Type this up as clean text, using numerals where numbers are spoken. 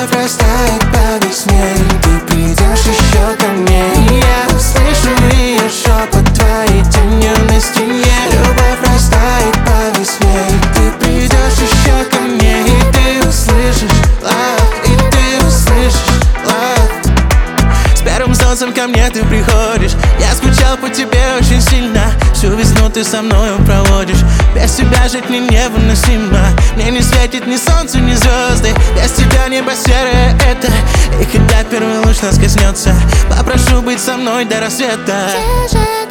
Любовь растает по весне, и ты придешь еще ко мне. Я услышу ее шепот, твоей тенью на стене. Любовь растает по весне, и ты придешь еще ко мне. И ты услышишь love, и ты услышишь love. С первым солнцем ко мне ты приходишь. Я скучал по тебе очень сильно. Всю весну ты со мною проводишь. Без тебя жить мне невыносимо. Мне не светит ни солнце, ни звезды. Без тебя небо серое это. И когда первый луч нас коснется, попрошу быть со мной до рассвета.